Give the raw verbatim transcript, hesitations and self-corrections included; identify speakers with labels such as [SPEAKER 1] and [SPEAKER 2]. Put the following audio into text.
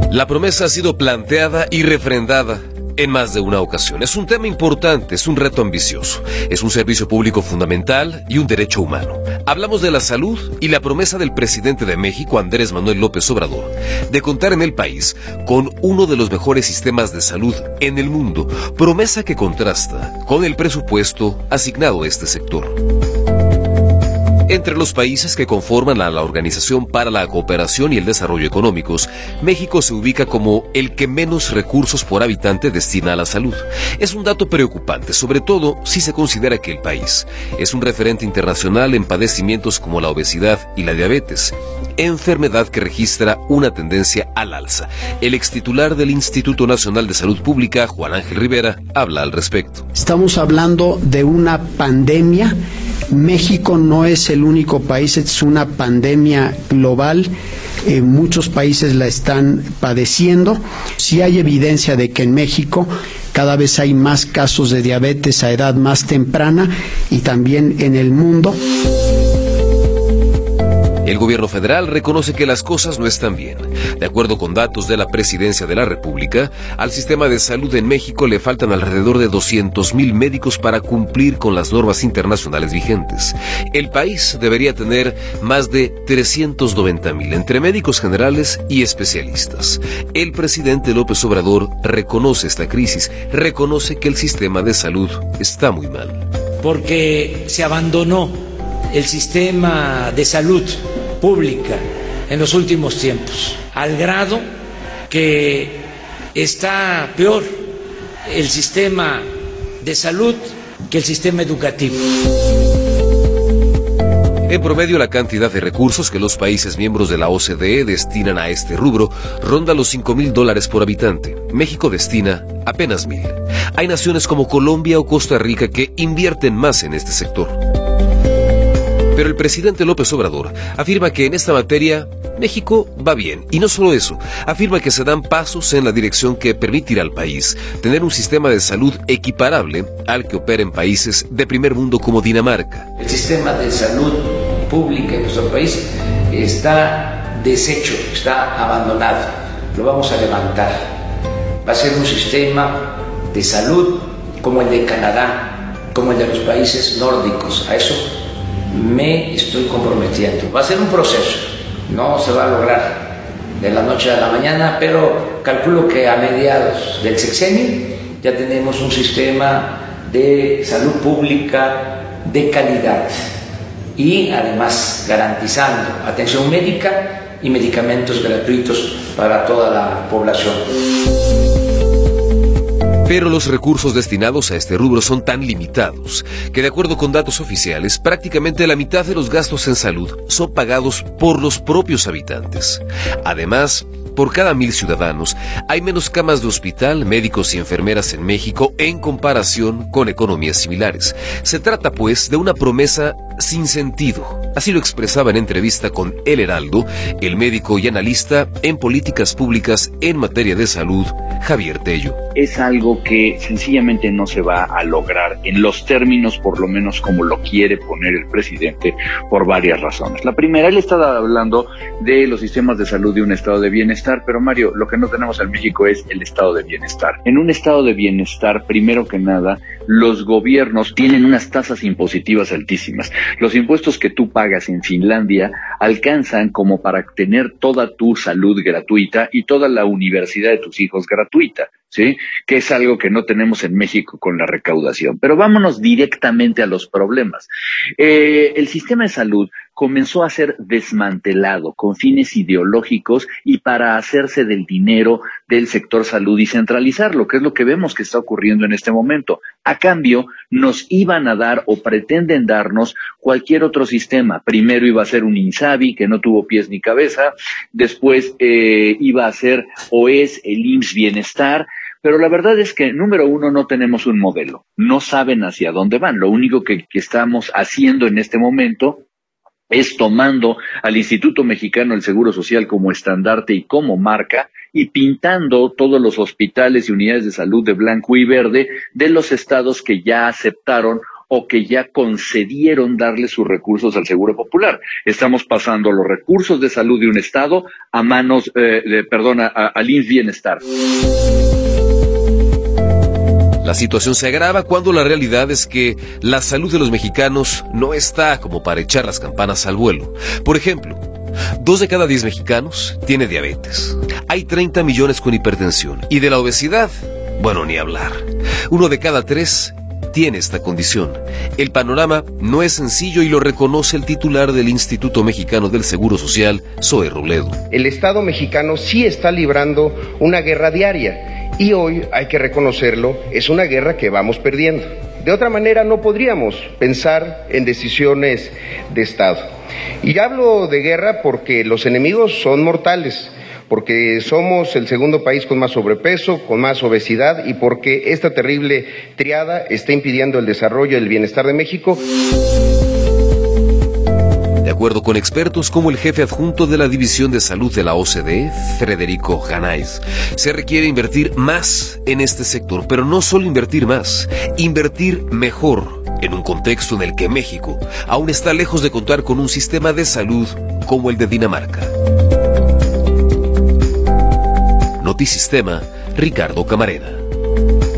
[SPEAKER 1] La promesa ha sido planteada y refrendada en más de una ocasión. Es un tema importante, es un reto ambicioso, es un servicio público fundamental y un derecho humano. Hablamos de la salud y la promesa del presidente de México, Andrés Manuel López Obrador, de contar en el país con uno de los mejores sistemas de salud en el mundo, promesa que contrasta con el presupuesto asignado a este sector. Entre los países que conforman a la Organización para la Cooperación y el Desarrollo Económicos, México se ubica como el que menos recursos por habitante destina a la salud. Es un dato preocupante, sobre todo si se considera que el país es un referente internacional en padecimientos como la obesidad y la diabetes, enfermedad que registra una tendencia al alza. El extitular del Instituto Nacional de Salud Pública, Juan Ángel Rivera, habla al respecto.
[SPEAKER 2] Estamos hablando de una pandemia. México no es el único país, es una pandemia global. Eh, muchos países la están padeciendo. Sí hay evidencia de que en México cada vez hay más casos de diabetes a edad más temprana y también en el mundo.
[SPEAKER 1] El gobierno federal reconoce que las cosas no están bien. De acuerdo con datos de la Presidencia de la República, al sistema de salud en México le faltan alrededor de doscientos mil médicos para cumplir con las normas internacionales vigentes. El país debería tener más de trescientos noventa mil entre médicos generales y especialistas. El presidente López Obrador reconoce esta crisis, reconoce que el sistema de salud está muy mal.
[SPEAKER 3] Porque se abandonó el sistema de salud pública en los últimos tiempos, al grado que está peor el sistema de salud que el sistema educativo.
[SPEAKER 1] En promedio, la cantidad de recursos que los países miembros de la O C D E destinan a este rubro ronda los cinco mil dólares por habitante. México destina apenas mil. Hay naciones como Colombia o Costa Rica que invierten más en este sector. Pero el presidente López Obrador afirma que en esta materia México va bien. Y no solo eso, afirma que se dan pasos en la dirección que permitirá al país tener un sistema de salud equiparable al que opera en países de primer mundo como Dinamarca.
[SPEAKER 4] El sistema de salud pública en nuestro país está deshecho, está abandonado. Lo vamos a levantar. Va a ser un sistema de salud como el de Canadá, como el de los países nórdicos. A eso me estoy comprometiendo. Va a ser un proceso, no se va a lograr de la noche a la mañana, pero calculo que a mediados del sexenio ya tenemos un sistema de salud pública de calidad y además garantizando atención médica y medicamentos gratuitos para toda la población.
[SPEAKER 1] Pero los recursos destinados a este rubro son tan limitados que, de acuerdo con datos oficiales, prácticamente la mitad de los gastos en salud son pagados por los propios habitantes. Además, por cada mil ciudadanos, hay menos camas de hospital, médicos y enfermeras en México en comparación con economías similares. Se trata, pues, de una promesa sin sentido. Así lo expresaba en entrevista con El Heraldo el médico y analista en políticas públicas en materia de salud, Javier Tello.
[SPEAKER 5] Es algo que sencillamente no se va a lograr en los términos, por lo menos como lo quiere poner el presidente, por varias razones. La primera, él estaba hablando de los sistemas de salud de un estado de bienestar, pero Mario, lo que no tenemos en México es el estado de bienestar. En un estado de bienestar, primero que nada, los gobiernos tienen unas tasas impositivas altísimas. Los impuestos que tú pagas en Finlandia alcanzan como para tener toda tu salud gratuita y toda la universidad de tus hijos gratuita, ¿sí? Que es algo que no tenemos en México con la recaudación. Pero vámonos directamente a los problemas. Eh, el sistema de salud comenzó a ser desmantelado con fines ideológicos y para hacerse del dinero del sector salud y centralizarlo, que es lo que vemos que está ocurriendo en este momento. A cambio, nos iban a dar o pretenden darnos cualquier otro sistema. Primero iba a ser un INSABI que no tuvo pies ni cabeza, después eh, iba a ser o es el I M S S Bienestar. Pero la verdad es que, número uno, no tenemos un modelo. No saben hacia dónde van. Lo único que, que estamos haciendo en este momento es tomando al Instituto Mexicano del Seguro Social como estandarte y como marca y pintando todos los hospitales y unidades de salud de blanco y verde de los estados que ya aceptaron o que ya concedieron darle sus recursos al Seguro Popular. Estamos pasando los recursos de salud de un estado a manos, eh, de, perdón, a, al I M S S Bienestar.
[SPEAKER 1] La situación se agrava cuando la realidad es que la salud de los mexicanos no está como para echar las campanas al vuelo. Por ejemplo, dos de cada diez mexicanos tiene diabetes. Hay treinta millones con hipertensión. Y de la obesidad, bueno, ni hablar. Uno de cada tres tiene esta condición. El panorama no es sencillo y lo reconoce el titular del Instituto Mexicano del Seguro Social, Zoe Robledo.
[SPEAKER 6] El Estado mexicano sí está librando una guerra diaria y hoy, hay que reconocerlo, es una guerra que vamos perdiendo. De otra manera no podríamos pensar en decisiones de Estado. Y hablo de guerra porque los enemigos son mortales, porque somos el segundo país con más sobrepeso, con más obesidad y porque esta terrible triada está impidiendo el desarrollo y el bienestar de México.
[SPEAKER 1] De acuerdo con expertos como el jefe adjunto de la División de Salud de la O C D E, Federico Ganaiz, se requiere invertir más en este sector, pero no solo invertir más, invertir mejor en un contexto en el que México aún está lejos de contar con un sistema de salud como el de Dinamarca. Notisistema, Ricardo Camarena.